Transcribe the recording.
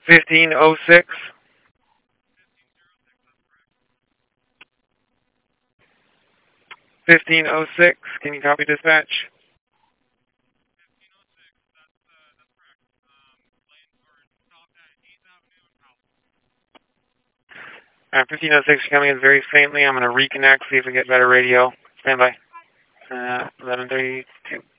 1506. Can you copy dispatch? 1506 coming in very faintly. I'm going to reconnect, see if we get better radio. Stand by. 1132.